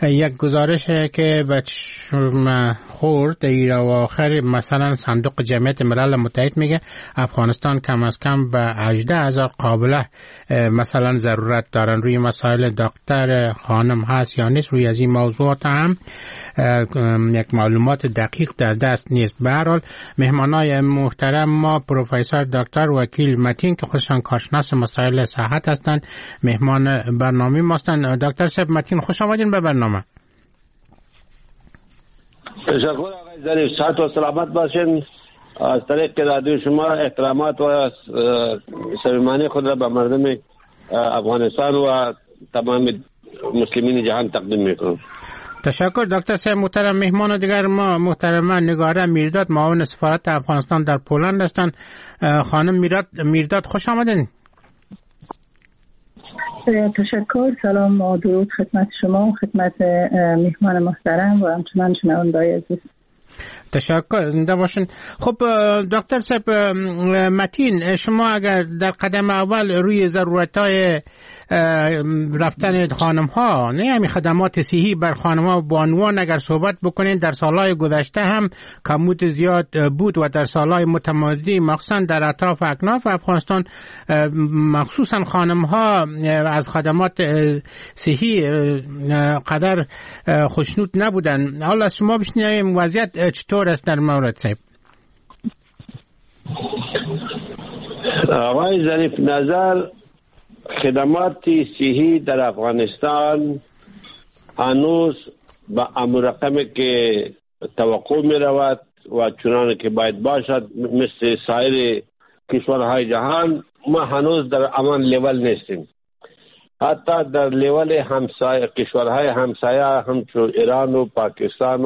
یک گزارش که به چشم خورد در آخر مثلا صندوق جمعیت ملل متحد میگه افغانستان کم از کم به 18,000 قابله مثلا ضرورت دارن. روی مسائل دکتر خانم هست یا نیست، روی از این موضوعات هم یک معلومات دقیق در دست نیست. به هر حال مهمانای محترم ما پروفسور دکتر وکیل متین که خودشان کارشناس مسائل صحت هستند مهمان برنامه ما هستند. دکتر صاحب متین خوش آمدین به برنامه. تشکر آقای ظریف، صحت و سلامت باشین. از طریق رادیو شما احترامات و صمیمانه خود را به مردم افغانستان و تمام مسلمین جهان تقدیم میکنم. تشکر دکتر صاحب محترم. مهمان دیگر ما محترمه نگاره میرداد، معاون سفارت افغانستان در پولند هستند. خانم میرداد خوش آمدین. تشکر، سلام و درود خدمت شما و خدمت مهمان محترم و همچنان شنونده‌های عزیز. تشکر، زنده باشین. خب دکتر صاحب متین، شما اگر در قدم اول روی ضرورت‌های رفتن خانم ها، نه همین خدمات صحی بر خانم ها بانوان اگر صحبت بکنین، در سالهای گذشته هم کمبود زیاد بود و در سالهای متمادی مخصوصا در اطراف اکناف افغانستان مخصوصا خانم ها از خدمات صحی قدر خوشنود نبودن. حالا از شما بشنویم وضعیت چطور است در مورد صاحب؟ آقای ظریف، نظر خدمات صحی در افغانستان هنوز به امر رقمی که توقع می رود و چنانه که باید باشد مثل سایر کشورهای جهان ما هنوز در امان لیول نیستیم. حتی در لیول همسایه کشورهای همسایه همچون ایران و پاکستان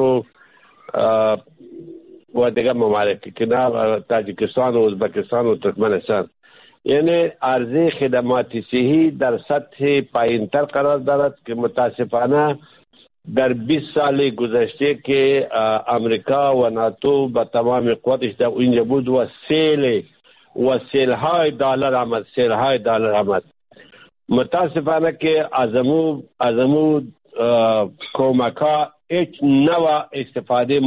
و دیگر ممالک کنار تاجیکستان و ازبکستان و ترکمنستان، یعنی عرضه خدمات صحی در سطح پایین‌تر قرار دارد که متاسفانه در 20 سال گذشته که امریکا و ناتو با تمام قوتش در اینجا بود و سیل‌های دلار آمد، متاسفانه که ازمو کمک‌ها هیچ نوع استفاده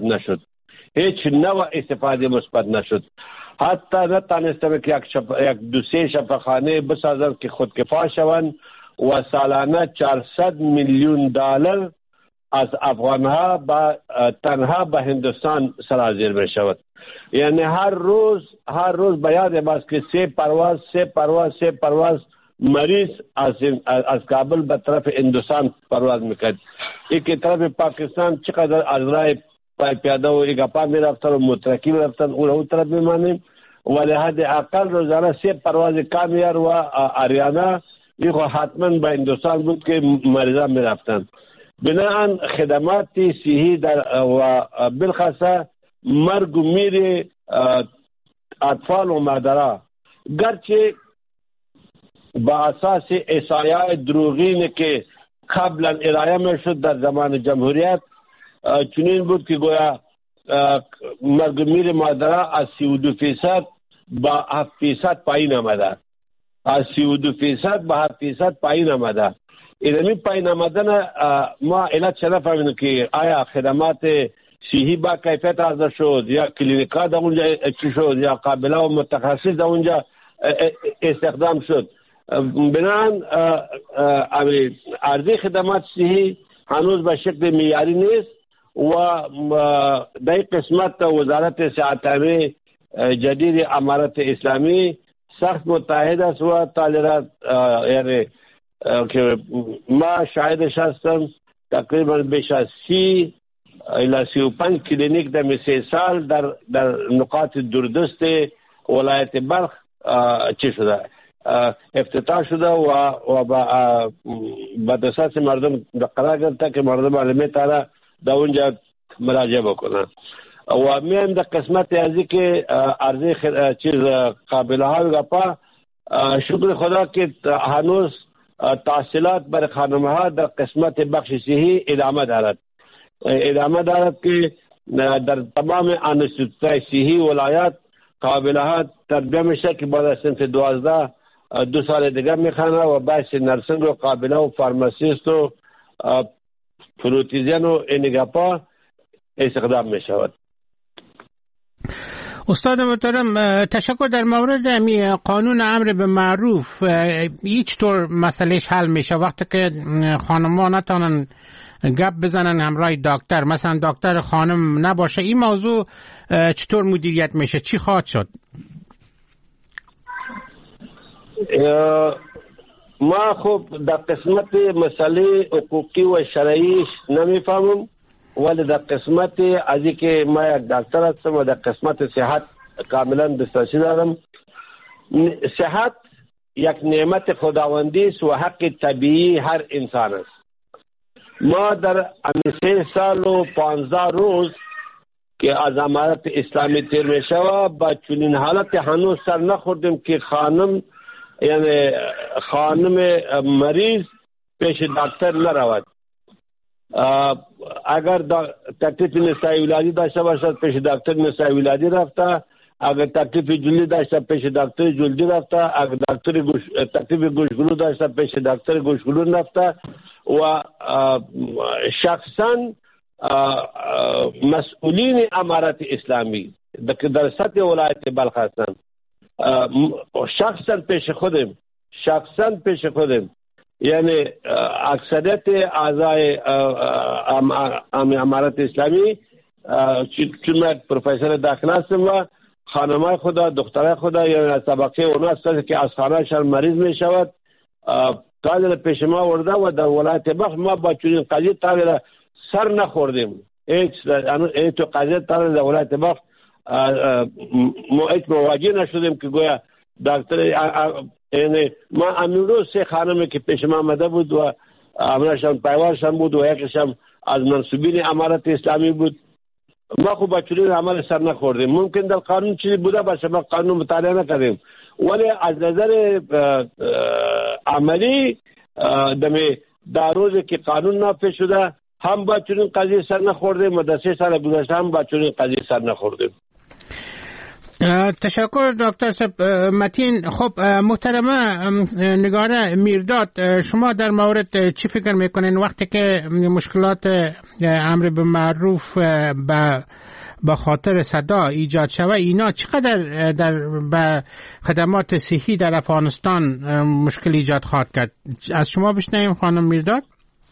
مثبت نشد. حتی نتانستم که یک دو سه شفاخانه بسازند که خودکفا شوند و سالانه 400 میلیون دلار از افغانها تنها به هندوستان سرازیر می شود. یعنی هر روز بیاد باز که سه پرواز مریض از کابل به طرف هندوستان پرواز میکرد. یک طرف پاکستان چقدر از راه پیاده و ایگاپا می رفتن و مترکی می رفتن اون طرف میمانیم، ولی حد اقل روزانه 3 پرواز کامیار و آریانا یک حتما به هندوستان بود که مریضان می رفتن. بناهن خدمات صحی و بالخاصه مرگ و میر اطفال و مادرها گرچه با اساس احصایه‌های دروغینی که قبلا ارائه می شد در زمان جمهوریت چنین بود که گویا مرگ و میر مادرها از 32% با 7% پایین آمده. از 32% با 7% پایین آمده. اینمی پایین آمدن ما علت چه نفهمیدیم که آیا خدمات صحی با کیفیت حاضر شد یا کلینیکا در اونجا چی شد یا قابله و متخصص در اونجا استخدام شد. بنابراین عرضه خدمات صحی هنوز به شکل معیاری نیست و در قسمت وزارت صحت عامه جدید امارت اسلامی سخت متحد است و طالبات یعنی که ما شاهدش هستم تقریبا بیش از 30 الی 35 کلینیک در 3 سال در نقاط دوردست ولایت بلخ چی شده افتتاح شده و با دسترس مردم قرار گرفته که مردم علمی تاره در اونجا مراجعه بکنن و میان در قسمت ازی که عرضه قابله ها گپا شکر خدا که هنوز تحصیلات برای خانم ها در قسمت بخش صحی ادامه دارد که در تمام انستیتوت‌های صحی ولایت قابله ها تربیه میشه که بعد از سنف 12 2 سال دیگه میخوانه و بحث نرسنگ و قابله و فارماسیست و فروتیزن و اینگپا استخدام می شود. استاد محترم، تشکر. در مورد قانون امر به معروف هیچ طور مسئلهش حل میشه وقتی که خانم‌ها نتونن گپ بزنن همراه دکتر، مثلا دکتر خانم نباشه، این موضوع چطور مدیریت میشه؟ چی خواهد شد؟ ما خب در قسمت مسئله حقوقی و شرعیش نمیفهمم، ولی در قسمت از که ما یک دکتر هستم و در قسمت صحت کاملا دسترسی دارم. صحت یک نعمت خداوندی است و حق طبیعی هر انسان است. ما در 3 سال و 15 روز که از امارت اسلامی تیر می شود با چنین حالت هنوز سر نخوردیم که خانم مریض پیش دکتر نرود. اگر تکلیف نسای ولادی داشته باشد پیش دکتر نسای ولادی رفته، اگر تکلیف جلدی داشته پیش دکتر جلدی رفته، اگر تکلیف گوشگلو داشته پیش دکتر گوشگلو رفته و شخصا مسئولین امارت اسلامی در سطح ولایت بلخ هستند، شخصا پیش خودم یعنی اکثریت اعضای امارت اسلامی، چون من پروفسور داخله هستم و خانمای خدا دخترای خدا یعنی طبقه اونا هستند که از خانهشان مریض می شود تازه پیش ما ورده و در ولایت بلخ ما با چنین قضیه تازه سر نخوردیم. هیچ قضیه تازه در ولایت بلخ ما هیچ مواجه نشدیم که گویا دکتر یعنی ما امروز 3 خانمی که پیش ما آمده بود و امرشان پیوارشان بود و یکشان از منصوبین امارت اسلامی بود، ما خب با چنین عمل سر نخوردیم. ممکن در قانون چیزی بوده باشه، ما قانون مطالعه نکردیم، ولی از نظر عملی در روزی که قانون نافذ شده هم با چنین قضیه سر نخوردیم و در 3 سال گذشته هم با چنین قضیه سر نخوردیم. تشکر دکتر متین. خب محترمه نگاره میرداد، شما در مورد چی فکر میکنین وقتی که مشکلات امر به معروف به خاطر صدا ایجاد شوه، اینا چقدر به خدمات صحی در افغانستان مشکل ایجاد خواهد کرد؟ از شما بشنویم خانم میرداد.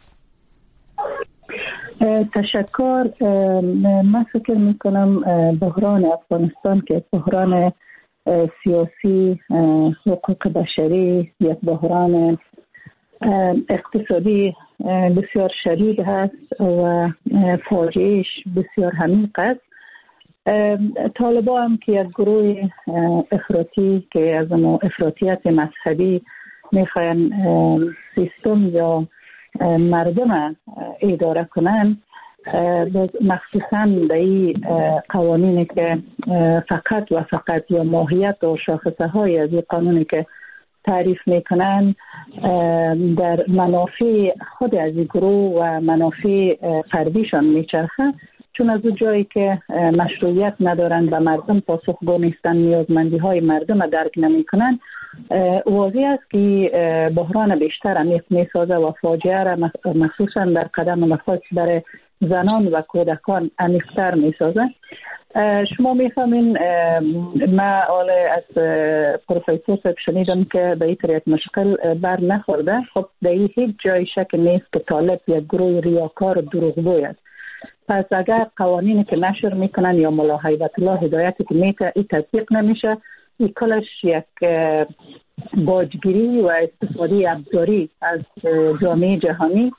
تشکر. من فکر میکنم بحران افغانستان که بحران سیاسی، حقوق بشری، یک بحران اقتصادی بسیار شدید هست و فاجعهش بسیار عمیق است. طالبان هم که یک گروه افراطی که از افراطیت مذهبی میخواین سیستم یا مردم اداره کنن، مخصوصا به این قوانینی که فقط یا ماهیت و شاخصه های از این قانونی که تعریف میکنن در منافع خود از این گروه و منافع فردیشان میچرخه، چون از اون جایی که مشروعیت ندارن به مردم پاسخگو نیستن، نیازمندی های مردم درک نمی کنن، واضح است که بحران بیشتر عمیق می سازه و فاجعه را مخصوصا در قدم نخست برای زنان و کودکان عمیق‌تر می سازه. شما میفهمین من از پروفسور صاحب شنیدم که به این طریق مشکل بر نخورده. خب در هیچ جای شک نیست که طالب یک گروه ریاکار و دروغگوی است. پس اگر قوانینی که نشر میکنن یا ملا هیبت الله هدایتی که میته این تطبیق نمیشه، این کلش یک باجگیری و استفاده ابزاری از جامعه جهانی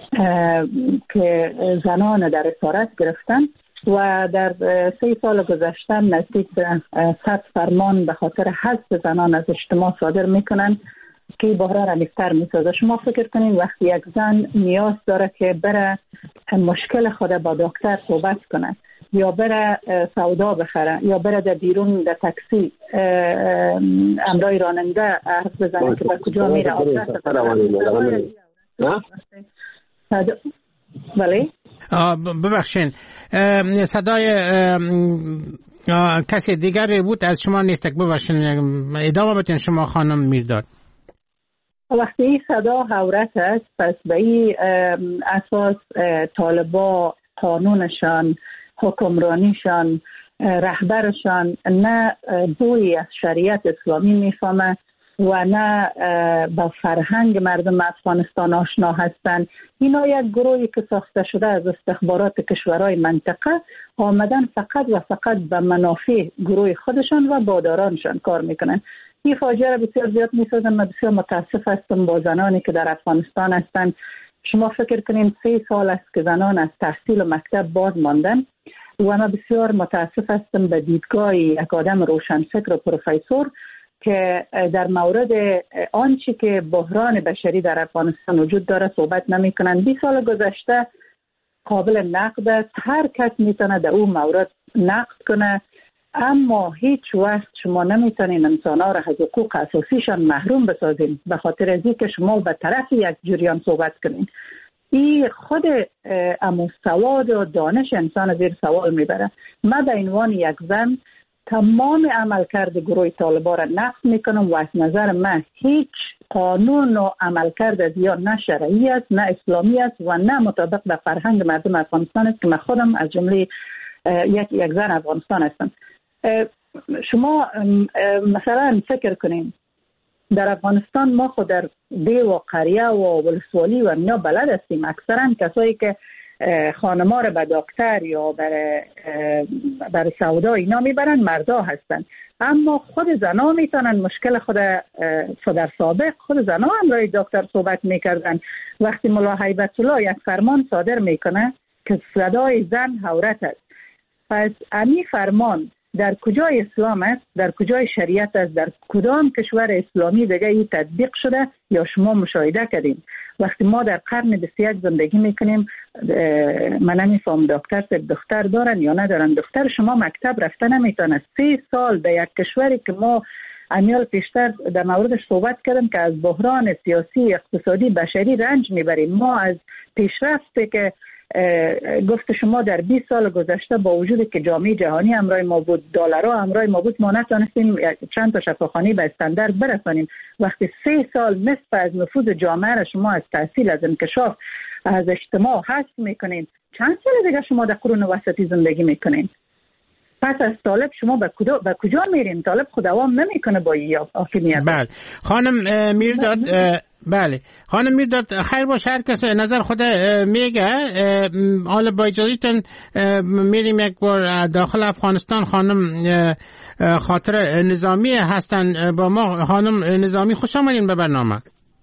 که زنان در اسارت گرفتن و در 3 سال گذشته نزدیک به 100 فرمان به خاطر حذف زنان از اجتماع صادر میکنن که بحران عمیق‌تر میسازه. شما فکر کنین وقتی یک زن نیاز داره که بره مشکل خود با دکتر صحبت کنه یا بره سودا بخره یا بره در بیرون در تاکسی امرای راننده حرف بزنه که به کجا میره ولی ببخشین صدای کسی دیگری بود از شما نیست. ببخشین ادامه بدین شما خانم میرداد. وقتی این صدا عورت است، پس به این اساس طالبا قانونشان، حکمرانیشان، رهبرشان نه بوی از شریعت اسلامی میفهمه و نه با فرهنگ مردم افغانستان آشنا هستند. اینا یک گروهی که ساخته شده از استخبارات کشورهای منطقه آمدن فقط و فقط به منافع گروه خودشان و بادارانشان کار میکنن. این فاجعه را بسیار زیاد میسازم. من بسیار متاسف هستم با زنانی که در افغانستان هستند. شما فکر کنین 3 سال است که زنان از تحصیل و مکتب باز ماندن و من بسیار متاسف هستم به دیدگاه یک آدم روشنفکر و پروفسور که در مورد آنچه که بحران بشری در افغانستان وجود داره صحبت نمی کنند. 20 سال گذشته قابل نقد است، هر کس میتونه در اون مورد نقد کنه، اما هیچ وقت شما نمیتونین انسان‌ها را از حقوق اساسیشان محروم بسازین به خاطر از اینکه شما به طرف یک جریان صحبت کنین. این خود سواد و دانش انسان زیر سوال میبره. من به عنوان یک زن تمام عملکرد گروه طالبان را نقد میکنم و از نظر من هیچ قانون و عملکرد از یا نه شرعی است، نه اسلامی است و نه مطابق به فرهنگ مردم افغانستان است که من خودم از جمله یک زن افغانستان هستم. شما مثلا فکر کنین در افغانستان ما خود در دیو و قریه و ولسوالی و اینا بلد هستیم. اکثرا کسایی که خانما رو به دکتر یا برای سودا اینا میبرن مردا هستن، اما خود زنا میتونن مشکل خود در سابق خود زنا هم رای دکتر صحبت میکردن. وقتی ملا هیبت الله یک فرمان صادر میکنه که صدای زن عورت است، پس امی فرمان در کجای اسلام است، در کجای شریعت است، در کدام کشور اسلامی دیگه این تطبیق شده یا شما مشاهده کردیم؟ وقتی ما در قرن 21 زندگی میکنیم، من نمیفهم دکتر دختر دارن یا ندارن. دختر شما مکتب رفته نمیتونه. 3 سال در یک کشوری که ما امیال پیشتر در موردش صحبت کردم که از بحران سیاسی اقتصادی بشری رنج میبریم. ما از پیشرفتی که گفت شما در 20 سال گذشته با وجود که جامعه جهانی همراه ما بود، دلارها همراه ما بود، ما نتونستیم چند تا شفاخانه به استاندارد برسانیم. وقتی 3 سال نصف از نفوذ جامعه را شما از تحصیل، از انکشاف، از اجتماع حذف میکنین، چند سال دیگه شما در قرون وسطی زندگی میکنین؟ پس از طالب شما به کجا میرین؟ طالب خود دوام نمیکنه با این حاکمیت. بله خانم میرداد، بله خانم میرداد، خیر باشه هر کس نظر خود میگه. حالا با اجازهتون میریم یک بار داخل افغانستان. خانم خاطر نظامی هستن با ما. خانم نظامی خوش آمدین به برنامه.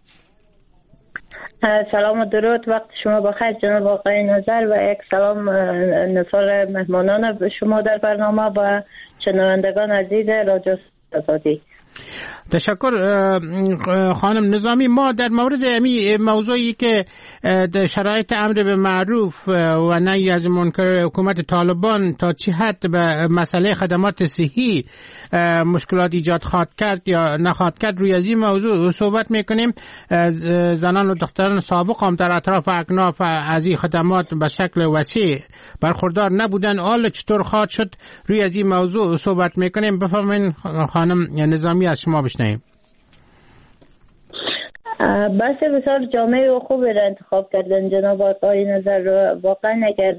سلام و درود، وقت شما بخیر جناب آقای نظر و یک سلام نثار مهمانان به شما در برنامه و شنوندگان عزیز رادیو آزادی. تشکر خانم نظامی. ما در مورد موضوعی که شرایط امر به معروف و نهی از منکر حکومت طالبان تا چه حد به مسئله خدمات صحی مشکلات ایجاد خواهد کرد یا نخواهد کرد، روی از این موضوع صحبت میکنیم. زنان و دختران سابق هم در اطراف اکناف از این خدمات به شکل وسیع برخوردار نبودن. حالا چطور خواهد شد، روی از این موضوع صحبت میکنیم. بفرمایید خانم نظامی، از شما بشنویم. بس بسیار جامعه و خوب را انتخاب کردن جناب آقای نظر. واقعا اگر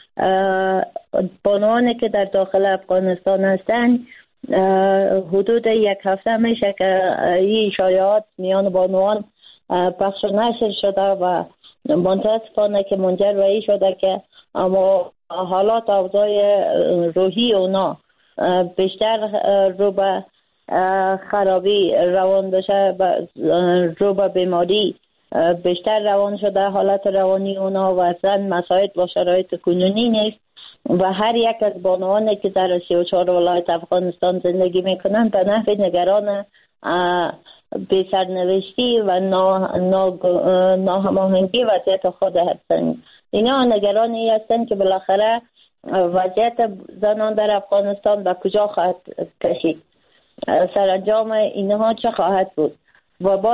بانوانی که در داخل افغانستان هستند حدود 1 هفته میشه که این شایعات میان بانوان پخش و نشر شده و متاسفانه که منجر به این شده که اما حالات اوضاع روحی اونا بیشتر رو به خرابی روان بشه، رو به بیماری بیشتر روان شده. حالت روانی اونا و اصلا مساعد با شرایط کنونی نیست و هر یک از بانوانی که در 34 ولایت افغانستان زندگی میکنن به نحو نگران به سرنوشتی و ناهماهنگی وضعیت خود هستند. اینا نگرانی هستند که بالاخره وضعیت زنان در افغانستان به کجا خواهد کشید، سرانجام اینها چه خواهد بود. و با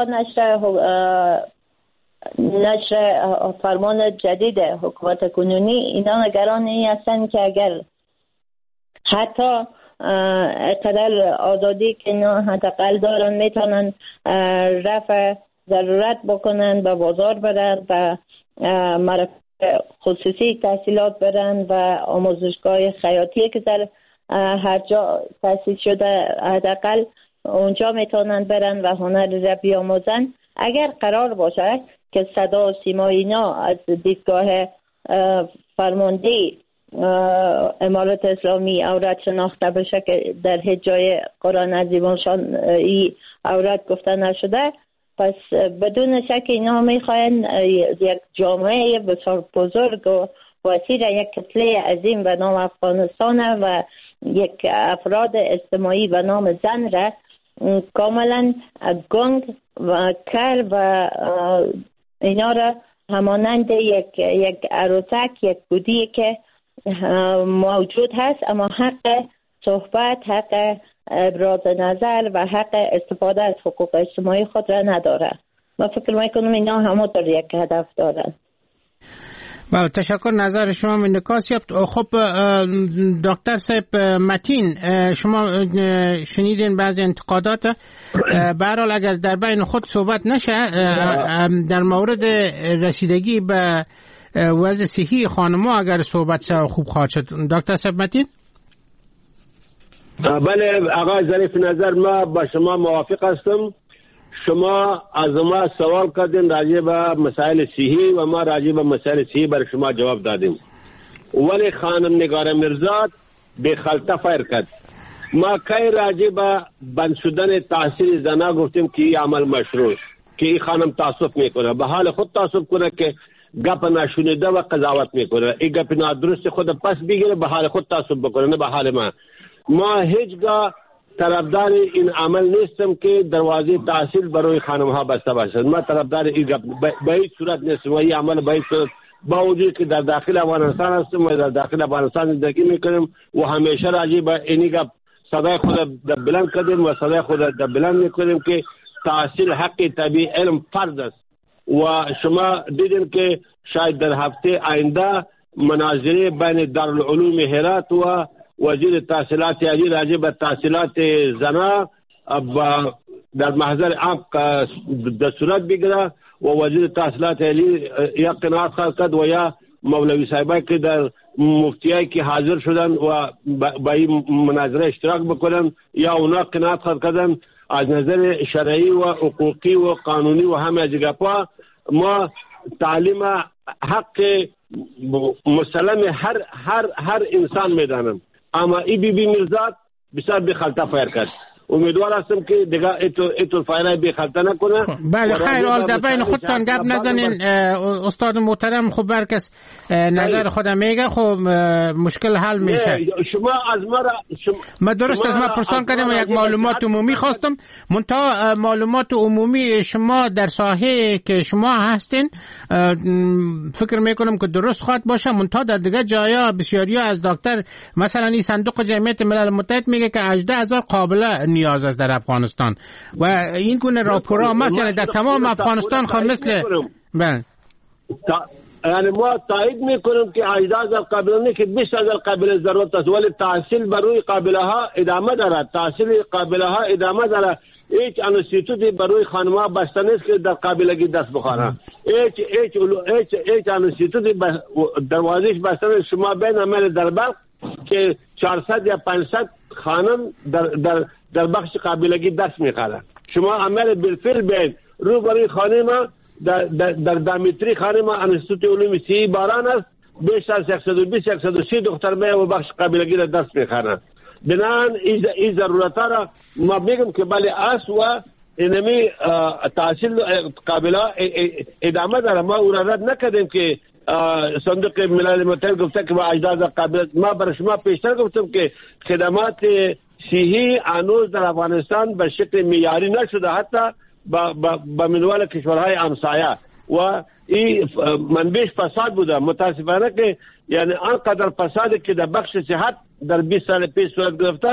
نشر فرمان جدید حکومت کنونی اینا نگرانی هستند که اگر حتی قدر آزادی که اینا حداقل دارن میتونن رفع ضرورت بکنن به بازار برن و خصوصی تحصیلات برن و آموزشگاه خیاطی که در هر جا تأسیس شده حداقل اونجا میتونن برن و هنر را بیاموزن. اگر قرار باشه که صدا و سیما اینا از دیدگاه فرمانده امارت اسلامی عورت شناخته بشه که در هیچ جای قرآن عظیم‌الشان این عورت گفته نشده، پس بدون شک اینا میخواین یک جامعه بسیار بزرگ و وسیع، یک کتله عظیم به نام افغانستان و یک افراد اجتماعی به نام زن را کاملا گنگ و کر و اینا را همانند یک عروسک، یک بودی که موجود هست اما حق صحبت، حق ابراز نظر و حق استفاده از حقوق اجتماعی خود را نداره. من فکر میکنم اینا همونطور یک هدف دارن. بله، تشکر. نظر شما انعکاس یافت. خب دکتر صاحب متین، شما شنیدین بعضی انتقادات. به هر حال اگر در بین خود صحبت نشه در مورد رسیدگی به وضع صحی خانم‌ها اگر صحبت خوب خواهد شد. دکتر صاحب متین. بله آقای ظریف نظر، ما با شما موافق هستم. شما از ما سوال کردین راجع به مسائل صحی و ما راجع به مسائل صحی برای شما جواب دادیم، ولی خانم نگار میرزاد به خلطه فایر کرد. ما کی راجع به بند شدن تحصیل زنا گفتیم که این عمل مشروع، که این خانم تعصب میکنه، به حال خود تعصب کنه که گپ نشونیده و قضاوت میکنه، این گپ نادرست خود پس بگیره به حال خود تعصب بکنه، نه به حال ما. ما هیچگاه طرفدار این عمل نیستم که دروازه تحصیل برای خانم ها بسته باشد. ما طرفدار این گپ به هیچ صورت نیستم و این عمل به هیچ صورت، با وجود که در داخل افغانستان هستم و در داخل افغانستان زندگی میکنیم و همیشه راجع به این گپ صدای خود بلند کردیم و صدای خود بلند میکنیم که تحصیل حق طبیعی علم فرض است. و شما دیدین که شاید در هفته آینده مناظره بین دارالعلوم هرات و وزیر تحصیلات عالی راجع به تحصیلات زنا در محضر عام در صورت بگیره و وزیر تحصیلات عالی یا قناعت خواهد کرد و یا مولوی صاحبای که در مفتیایی که حاضر شدن و با این مناظره اشتراک بکنن یا اونا قناعت خواهد کردن از نظر شرعی و حقوقی و قانونی و همه از گپا. ما تعلیم حق مسلم هر انسان میدانم، اما ای بی میرزاد بسیار به خلطه فایر کرد. امیدوار هستم که دیگه ایتو فایره به خلطه نکنه. بله خیر، حال در بین خودتان گپ نزنین. استاد محترم خب برکس نظر خودم میگه، خب مشکل حل میشه. شما از ما ما درست از ما پرسان کردم و یک معلومات عمومی خواستم. منتها معلومات عمومی شما در ساحه که شما هستین فکر میکنم که درست خواهد باشه. منتها در دیگه جایا بسیاری از دکتر مثلا این صندوق جمعیت ملل متحد میگه که 18000 قابله نیاز است در افغانستان و این گونه راپورها مثلا در تمام افغانستان خب مثل یعنی ما تایید میکنیم که 18000 قابله نه که 20000 قابله ضرورت است، ولی تحصیل برای قابله ها ادامه دارد، تحصیل قابله ها ادامه دارد. هیچ انستیتوتی برای خانم‌ها بسته نیست که در قابلگی دست بخورن. هیچ انستیتوتی دروازه‌اش بسته نیست. شما بین عمل در بلخ که 400 یا 500 خانم در بخش قابلگی دست میخوره. شما عمل بالفعل بین رو برای خانم در دامیتری خانم انستیتوت علوم صحی باران است، بیش از 120-130 دختر میه و بخش قابلگی را دست میخوره. بنان این ضرورت را ما میگم که بله است و اینمی تحصیل قابله ادامه داره. ما او را رد نکردیم که صندوق ملل متحد گفته که با 18000 قابله. ما برای شما پیشتر گفتم که خدمات صحی هنوز در افغانستان به شکل معیاری نشده، حتی با منوال کشورهای همسایه و این منبعش فساد بوده. متاسفانه که یعنی آنقدر فسادی که در بخش صحت در 20 سال پیش صورت گرفته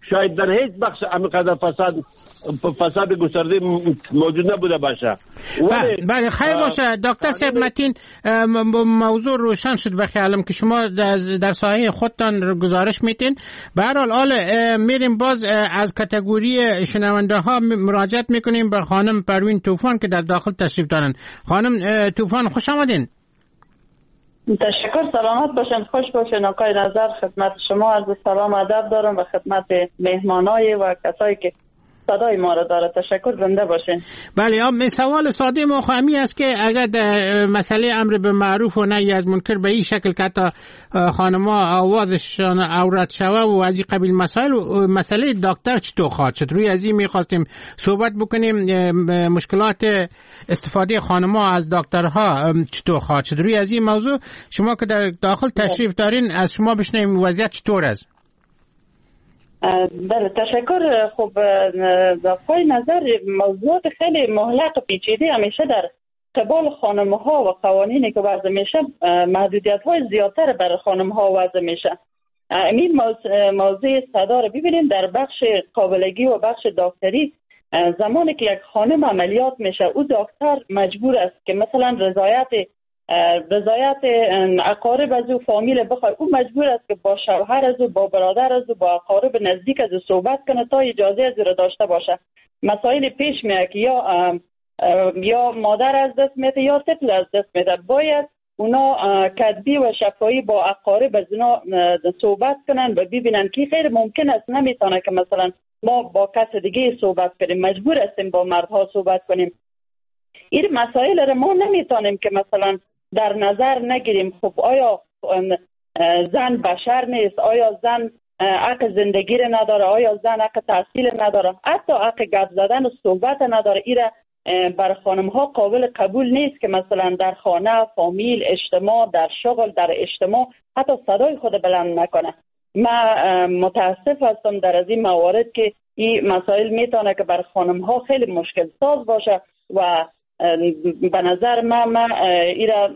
شاید در هیچ بخش همینقدر فساد گسترده موجود نبوده باشه. بله خیر باشه دکتر صاحب متین، موضوع روشن شد به خیالم که شما در ساحه خودتان گزارش میتین. به هر حال میریم باز از کاتگوری شنونده ها مراجعت میکنیم به خانم پروین طوفان که در داخل تشریف دارن. خانم طوفان خوش آمدین. تشکر، سلامت باشین، خوش باشین. آقای نظر خدمت شما عرض سلام ادب دارم و خدمت مهمانای و کسایی که صدای ما را داره. تشکر، زنده باشین. بله، سوال ساده ما خواهمی است که اگر مسئله امر به معروف و نهی از منکر به این شکل که حتی خانم‌ها آوازشان عورت شوه و از این قبیل مسائل، مسئله دکتر چطور خواهد شد؟ روی از این می‌خواستیم صحبت بکنیم. مشکلات استفاده خانم‌ها از دکترها چطور خواهد شد؟ روی از این موضوع شما که در داخل تشریف دارین از شما بشنویم وضعیت چطور است. بله تشکر. خب آقای نظر موضوعات خیلی مهلک و پیچیده همیشه در قبال خانم‌ها و قوانینی که وضع میشه محدودیت‌های زیادتر برای خانم‌ها وضع میشه. این موضوع صدا رو ببینیم در بخش قابلگی و بخش دکتری. زمانی که یک خانم عملیات میشه او دکتر مجبور است که مثلا رضایت اقارب از او فامیل بخواد، او مجبور است که با شوهر از او، با برادر از او، با اقارب نزدیک از او صحبت کنه تا اجازه از او را داشته باشه. مسائل پیش میاد که یا مادر از دست میده یا طفل از دست میده، باید اونا کتبی و شفاهی با اقارب از اونا صحبت کنن و ببینن که خیر ممکن است نمیتونه که مثلا ما با کس دیگه صحبت کنیم، مجبور هستیم با مردها صحبت کنیم. این مسائل را ما نمیتونیم که مثلا در نظر نگیریم. خب آیا زن بشر نیست؟ آیا زن حق زندگی را نداره؟ آیا زن حق تحصیل نداره؟ حتی حق گپ زدن و صحبت نداره؟ ایره بر خانم ها قابل قبول نیست که مثلا در خانه، فامیل، اجتماع، در شغل، در اجتماع حتی صدای خود بلند نکنه. من متاسف هستم در از این موارد که این مسائل میتونه که بر خانم ها خیلی مشکل ساز باشه و به نظر من ایرا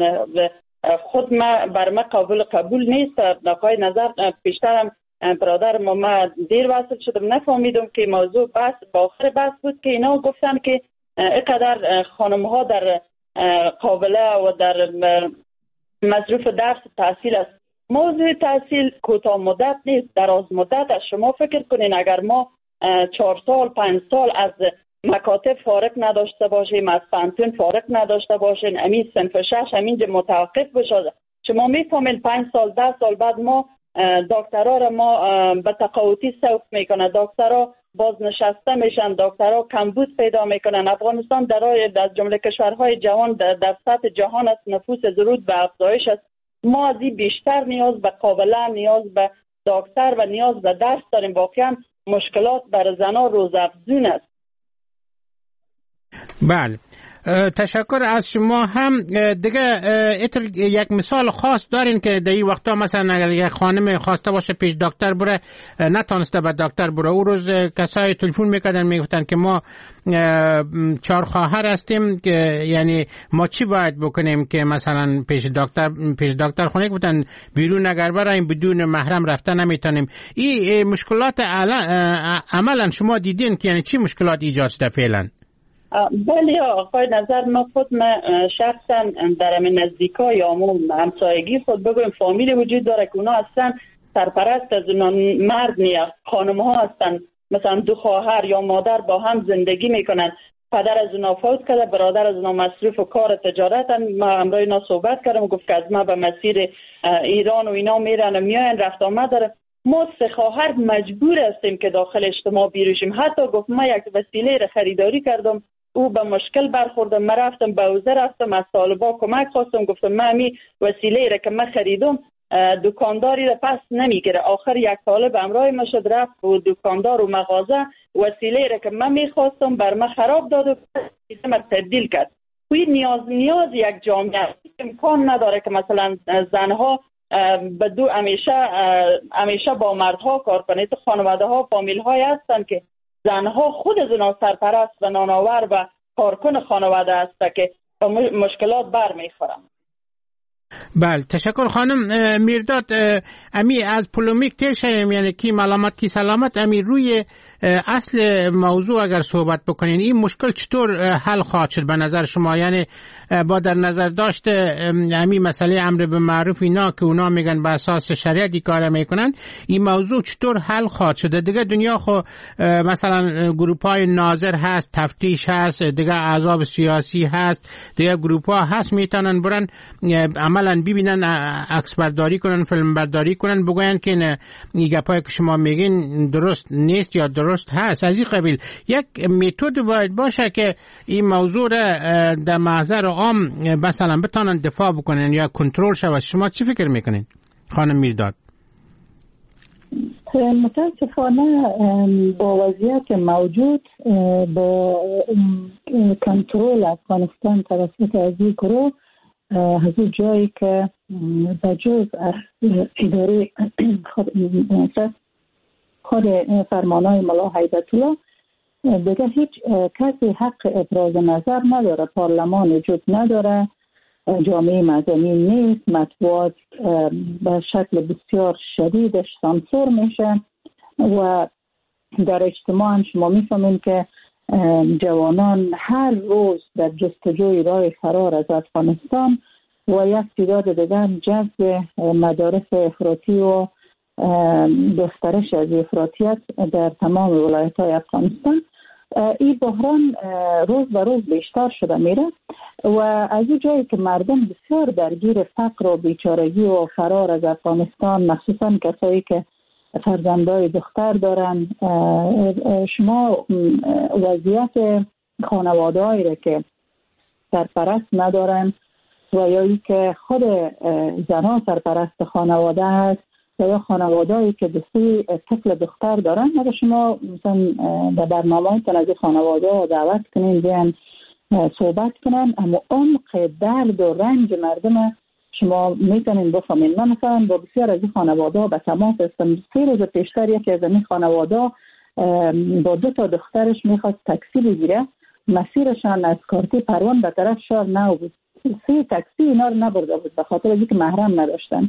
خود بر من قابل قبول نیست. نقای نظر پیشترم برادر ما دیر وصل شدم نفهمیدم که موضوع بحث با آخر بحث بود که اینا گفتن که اینقدر خانم ها در قابله و در مصروف درس تحصیل است. موضوع تحصیل کوتاه مدت نیست، دراز مدت است. شما فکر کنین اگر ما 4 سال 5 سال از مکاتب فارغ نداشته باشیم، از پانتون فارغ نداشته باشیم، همین صنف 6 همینجا متوقف بشه، شما میفهمین 5 سال 10 سال بعد ما دکترها را ما به تقاعدی سوق میکنه، دکترها بازنشسته میشن، دکترها کمبود پیدا میکنن. افغانستان در از جمله کشورهای جوان در سطح جهان است، نفوس زرود به افزایش است. ما از این بیشتر نیاز به قابله، نیاز به دکتر و نیاز به درس داریم. واقعا مشکلات برای زنان روزافزون است. بله تشکر از شما. هم دیگه یک مثال خاص دارین که در این وقتا مثلا اگر یک خانم خواسته باشه پیش دکتر بره نتونسته به دکتر بره، او روز کسای تلفن میکردن میگفتن که ما 4 خواهر هستیم که یعنی ما چی باید بکنیم که مثلا پیش دکتر خونه گفتن بیرون اگر بریم بدون محرم رفتن نمیتونیم. این مشکلات عملا شما دیدین که یعنی چی مشکلات ایجاد شده فعلا؟ بله آقای نظر، ما شخصا در همین نزدیکای همسایگی خود بگویم فامیلی وجود داره که اونا اصلا سرپرست از اونا مرد نیست، خانم ها هستن، مثلا 2 خواهر یا مادر با هم زندگی میکنن. پدر از اونا فوت کرده، برادر از اونا مصروف و کار تجارتن. ما همراه اینا صحبت کردم، گفت که از ما به مسیر ایران و اینا میرن و میاین، رفت آمد داره. ما 3 خواهر مجبور هستیم که داخل اجتماع بیروشیم. حتی گفت ما یک وسیله را خریداری کردم، او به مشکل برخوردم، من رفتم به حوزه رفتم از طالبا کمک خواستم، گفتم من همین وسیله را که من خریدم دکانداری را پس نمیگیره. آخر یک طالب همراه ما شد، رفت و دکاندار و مغازه وسیله را که من میخواستم بر من خراب داد و من تبدیل کرد. این نیاز یک جامعه امکان نداره که مثلا زنها بدو همیشه با مردها کار کنه. تو خانواده ها فامیل های هستن که زنها خود از اونا سرپرست و نانآور و کارکن خانواده هست که با مشکلات برمیخورن. بله تشکر خانم میرداد. امی از پولومیک تیر شیم، یعنی کی ملامت کی سلامت، امی روی اصل موضوع اگر صحبت بکنین این مشکل چطور حل خواهد شد به نظر شما؟ یعنی با در نظر داشت همین مسئله امر به معروف اینا که اونا میگن به اساس شریعت کار میکنن، این موضوع چطور حل خواهد شد؟ دیگه دنیا خو مثلا گروپای ناظر هست، تفتیش هست، دیگه احزاب سیاسی هست، دیگه گروپا هست میتونن برن عملا ببینن، عکس برداری کنن، فیلم برداری کنن، بگوین که این گپایی که شما میگین درست نیست یا درست هست. از این قبیل یک متد باید باشه که این موضوع را در محضر عام مثلا بتونن دفاع بکنن یا کنترل شود. شما چی فکر میکنین خانم میرداد؟ متاسفانه با وضعیت موجود با کنترل افغانستان توسط از این گروه، از این جایی که بجز اداره خود فرمانهای ملا هیبت الله دیگه هیچ کسی حق ابراز نظر نداره، پارلمان وجود نداره، جامعه مدنی نیست، مطبوعات به شکل بسیار شدیدش سانسور میشه و در اجتماع شما میفهمین که جوانان هر روز در جستجوی راه فرار از افغانستان و یک تعداد دیگر جذب مدارس افراطی و گسترش از افراطیت در تمام ولایت‌های افغانستان. این بحران روز به روز بیشتر شده میره و از این جایی که مردم بسیار درگیر فقر و بیچارگی و فرار از افغانستان، مخصوصا کسایی که فرزندای دختر دارن، شما وضعیت خانواده‌ای را که سرپرست ندارن و یا ای که خود زنان سرپرست خانواده هست و یا خانواده‌ای که دستی طفل دختر دارن، اگر شما مثلا در برنامه‌تون از خانواده دعوت کنین بیان صحبت کنن، اما عمق درد و رنج مردم شما میتونین بفهمین. من مثلا با بسیار از این خانواده به تماس هستم. 3 روز پیشتر یکی از این خانواده با 2 تا دخترش میخواست تاکسی بگیره، مسیرشان از کارتی پروان به طرف شهر نو بود. 3 تاکسی اینا رو نبرده بود به خاطر اینکه محرم نداشتن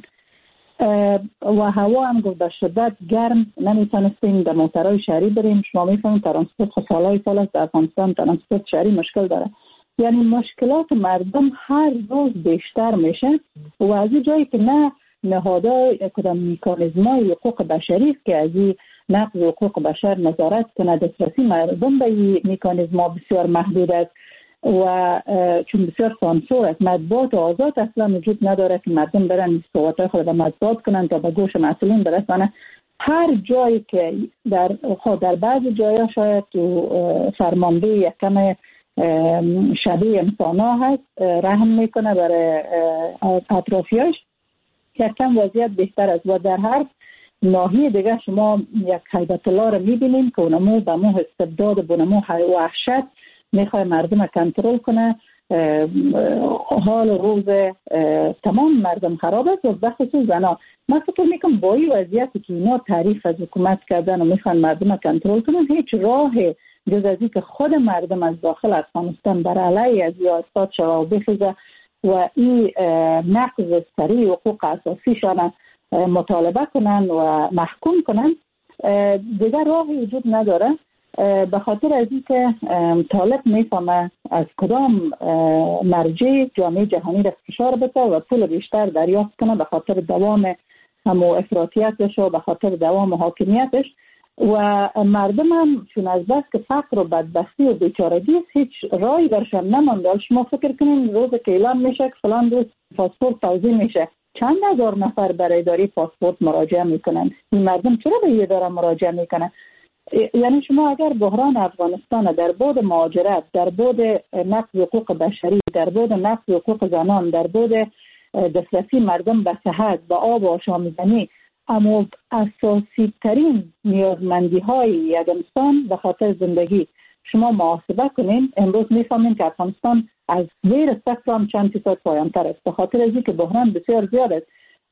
و هوا هم به شدت گرم، نمیتونستیم در موترهای شهری بریم. شما میفهمید ترانسپورت سالهای سال است در افغانستان، ترانسپورت شهری مشکل داره. یعنی مشکلات مردم هر روز بیشتر میشه و از این جایی که نه نهادهای کدام میکانیزم‌های حقوق بشری که از این نقض حقوق بشر نظارت کنه، دسترسی مردم به این میکانیزم‌ها بسیار محدود است و چون بسیار سانسور است، مطبوعات آزاد اصلا وجود نداره که مردم برن صحبت‌های خود را مطبوعات کنن تا به گوش مسئولین برسانه. هر جایی که در بعضی جایا شاید تو فرمانده یکم شبیه انسانا هست، رحم میکنه برای اطرافیاش، یکم وضعیت بهتر است و در هر ناحیه دیگه شما یک هیبت الله رو میبینیم که اونمو به مو استبداد بونمو وحشت میخواه مردم کنترل کنه. حال روز تمام مردم خراب است و بخصوص زنا. من فکر میکنم با این وضعیتی که اینا تعریف از حکومت کردن و میخوان مردم کنترل کنن، هیچ راه جز از این که خود مردم از داخل افغانستان بر علیه از یاستاد شوه و بخیزه و این نقض سریع حقوق اساسیشان مطالبه کنن و محکوم کنن، دیگر راهی وجود نداره. به خاطر از این که طالب میفهمه از کدام مرجع جامعه جهانی را فشار بده و پول بیشتر دریافت کنه به خاطر دوام همو افراطیتش و به خاطر دوام حاکمیتش و مردم هم چون از بس که فقر و بدبختی و بیچارگی است هیچ راهی برشان نمانده. شما فکر کنین روز که اعلام میشه که فلان روز پاسپورت توزیع میشه، چند هزار نفر برای اداره پاسپورت مراجعه میکنن. این مردم چرا به این اداره مراجعه میکنن؟ یعنی شما اگر بحران افغانستان در بعد مهاجرت، در بعد نقض حقوق بشری، در بعد نقض حقوق زنان، در بعد دسترسی مردم به صحت، به آب و آشامیدنی، اما اساسی ترین نیازمندی های یک انسان به خاطر زندگی شما محاسبه کنین، امروز میفهمین که افغانستان از زیر صفر هم چند فیصد پایان‌تر است به خاطر از اینکه بحران بسیار زیاد است.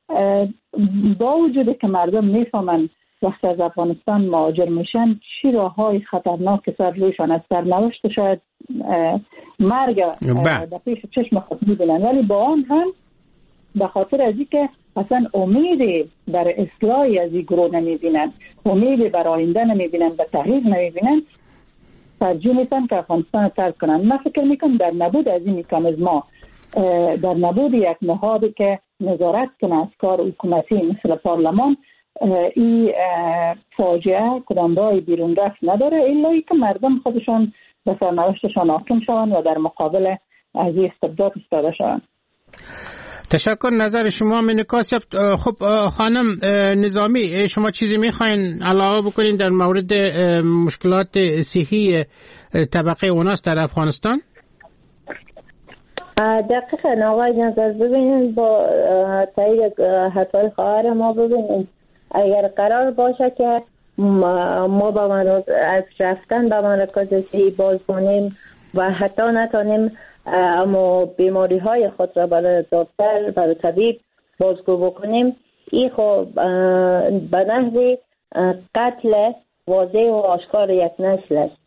با وجود که مردم میفهمن وقتی از افغانستان مهاجر میشن چی راههای خطرناک سر رویشان از سرنوشت شاید مرگ در پیش چشم خود میبینن، ولی با آن هم به خاطر از اینکه اصلا امید بر اصلاح از این گروه نمیبینن، امید بر آینده نمیبینن، به تغییر نمیبینن، ترجیح میدن که افغانستان ترک کنن. من فکر میکنم در نبود از این مکانیزم‌ها، در نبود یک نهادی که نظارت کنه از کار حکومتی مثل پارلمان، این فاجعه کدام راه بیرون رفت نداره الا اینکه مردم خودشان به سرنوشتشان حاکم شوند و در مقابل از این استبداد ایستاده شوند. تشکر. نظر شما منکاس. خب خانم نظامی، شما چیزی میخواین علاوه بکنین در مورد مشکلات صحی طبقه اوناس در افغانستان؟ دقیقا آقای نظر، ببینید با تایید حرفای خواهر ما، ببینید اگر قرار باشه که ما از رفتن به مراکز صحی باز کنیم و حتی نتونیم اما بیماری های خود را برای دکتر، برای طبیب بازگو بکنیم، این خب به نحوی قتل واضح و آشکار یک نسل است.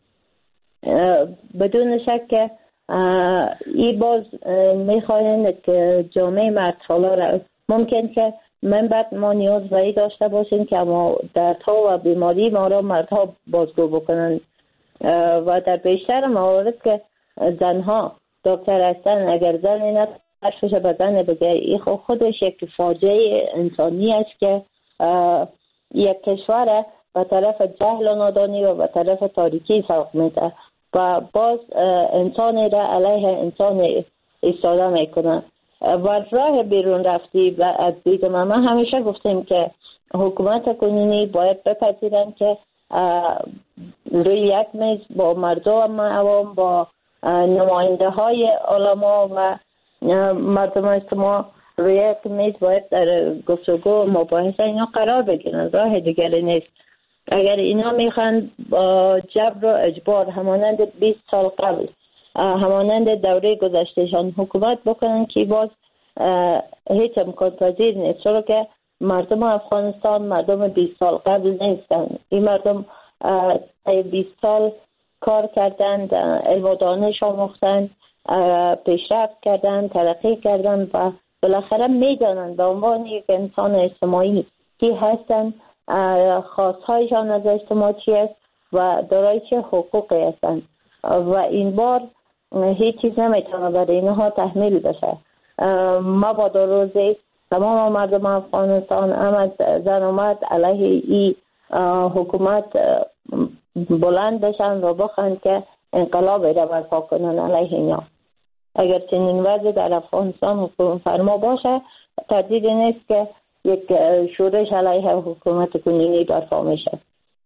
بدون شک که این باز میخواهند که جامعه مردحالا را ممکن که من بعد ما نیاز به این داشته باشیم که ما دردها و بیماری ما را مردها بازگو بکنند و در بیشتر موارد که زنها دکتر هستن، اگر زنی نترشش به زن بگه، این خودش یک فاجعه انسانی است که یک کشور به طرف جهل و نادانی و به طرف تاریکی سوق میده و باز انسانی را علیه انسان ایستاده میکنه و راه بیرون رفتی. و از دید ما همیشه گفتیم که حکومت کنونی باید بپذیرن که روی یک میز با مردم عوام، با نماینده های علما و مردم اجتماع روی یک میز باید در گفتگو مباحثه اینا قرار بگیرن. راه دیگری نیست. اگر اینا میخوان با جبر و اجبار همانند 20 سال قبل، همانند دوره گذشتهشان حکومت بکنن که باز هیچ امکان پذیر نیست، چرا که مردم افغانستان مردم 20 سال قبل نیستن. این مردم 20 سال کار کردند، علم و دانش آموختند، پیشرفت کردند، ترقی کردند و بالاخره میدانند به عنوان یک انسان اجتماعی کی هستند، خواستهایشان از اجتماع چی است و دارای چه حقوقی هستند و این بار هیچ چیز نمیتونه برای اینها تحمیل بشه. ما با روزی تمام مردم افغانستان هم زن اومد علیه این حکومت بلند بشن و بخواهند که انقلابی را برپا کنن علیه اینا. اگر چنین وضع در افغانستان حکومت فرما باشه، تردیدی نیست که یک شورش علیه حکومت کنونی برپا میشه.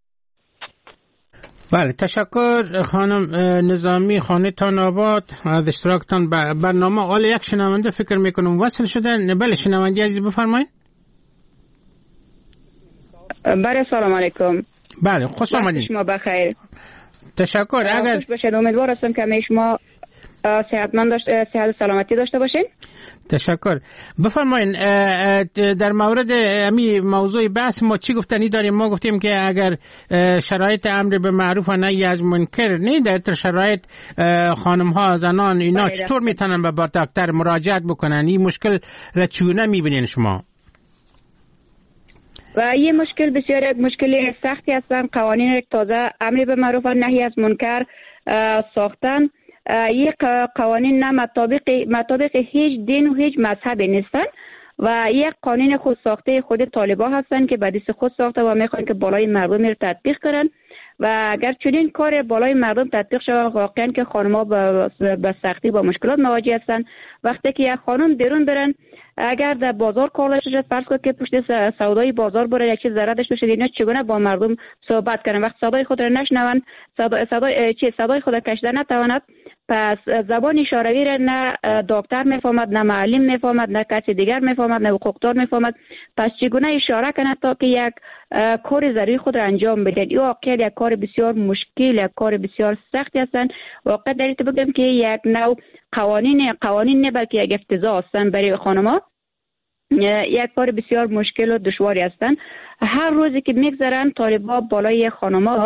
بله، تشکر خانم نظامی. خانه تان آباد از اشتراکتان برنامه. حالا یک شنونده فکر میکنم وصل شدن. بله شنونده عزیز بفرمایید. بله سلام علیکم. بله خوش آمدید. شما بخیر. تشکر. اگر خوش باشید. امیدوار هستم که شما صحت سلامتی داشته باشین. تشکر. بفرمایید در مورد امی موضوع بحث ما چی گفتنی داریم؟ ما گفتیم که اگر شرایط امر به معروف و نهی از منکر نه در شرایط خانم ها زنان اینا چطور میتونن با دکتر مراجعت بکنن؟ این مشکل را چگونه میبینین شما؟ و یه مشکل بسیار یک مشکلی سختی هستن. قوانین یک تازه امر به معروف و نهی از منکر ساختن. یک قوانین نه مطابق هیچ دین و هیچ مذهبی نیستن و یک قانون خود ساخته خود طالبا هستن که به دست خود ساخته و میخوان که بالای مردم رو تطبیق کنن و اگر چنین کار بالای مردم تطبیق شود، واقعا که خانم‌ها به سختی با مشکلات مواجه هستن. وقتی که یک خانم بیرون برن، اگر در بازار کار داشته شد، فرض کنید که پشت سودای بازار بره، یک چیز ضرر داشته باشه، اینا چگونه با مردم صحبت کنن؟ وقت صدای خود را نشنون، صدای خود را کشیده نتواند، پس زبان اشاره‌ای را نه دکتر میفهمد، نه معلم میفهمد، نه کسی دیگر میفهمد، نه حقوقدار میفهمد. پس چگونه اشاره کنه تا که یک کار ضروری خود را انجام بده؟ این واقعا یک کار بسیار مشکل، یک کار بسیار سختی هستند. واقعا در این بگم که یک نوع قوانین نه بلکه یک افتضاح هستند برای خانم‌ها. یک کار بسیار مشکل و دشواری هستند. هر روزی که میگذرن طالبا بالای خانم‌ها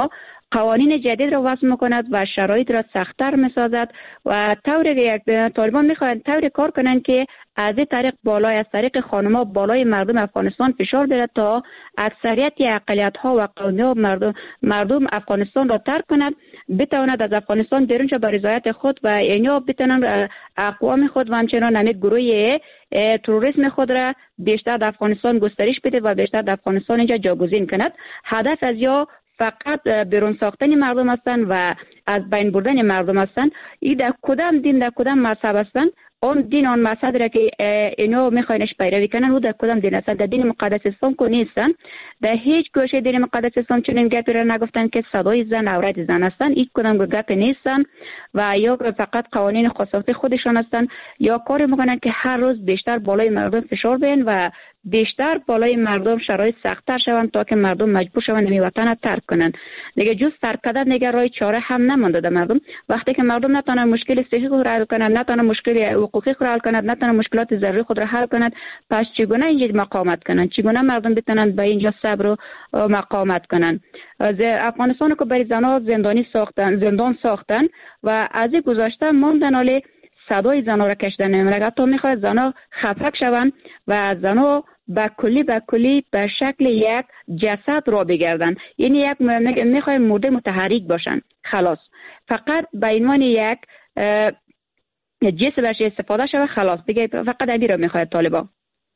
قوانین جدید را وضع میکند و شرایط را سخت‌تر میسازد و طالبان میخواهند طوری کار کنند که از این طریق بالای از طریق خانم‌ها بالای مردم افغانستان فشار بیارد تا اکثریت اقلیت‌ها و قومی‌ها مردم افغانستان را ترک کند، بتواند از افغانستان بیرون شود به رضایت خود و اینا بتوانند اقوام خود و همچنان همین گروه تروریسم خود را بیشتر در افغانستان گسترش بده و بیشتر در افغانستان اینجا جاگزین کند. هدف از یا فقط بیرون ساختن مردم هستند و از بین بردن مردم هستند. این در کدام دین در کدام مذهب هستند، اون دین آن مذهب را که اینو میخواینش پیروی کنن او در کدام دین هستند؟ در دین مقدس اسلام که نیستن. در هیچ گوشه دین مقدس اسلام چنین گپی را نگفتن که صدای زن عورت زن هستند. این کدام گپ نیستن و یا فقط قوانین خاص خودشان هستند یا کار میکنن که هر روز بیشتر بالای مردم فشار بیارن و بیشتر بالای مردم شرایط سخت‌تر شوند تا که مردم مجبور شوند این وطن را ترک کنند. دیگه جز ترک کردن دیگه راه چاره هم نمانده در مردم. وقتی که مردم نتونن مشکل صحی خود را حل کنند، نتونن مشکل حقوقی خود را حل کنند، نتونن مشکلات ضروری خود را حل کنند، پس چگونه اینجا مقاومت کنند؟ چگونه مردم بتونن به اینجا صبر و مقاومت کنند؟ افغانستان که برای زنها زندان ساختن و از این گذشته ماندن حالی صدای زنها را کشیدن نمی‌رود. حتی میخواد زنها خفک شوند و زنها به کلی به شکل یک جسد را بگردن، یعنی یک میخواد مرده متحرک باشن. خلاص فقط به عنوان یک جسد استفاده شود. خلاص دیگه فقط ابی را میخواد طالبان.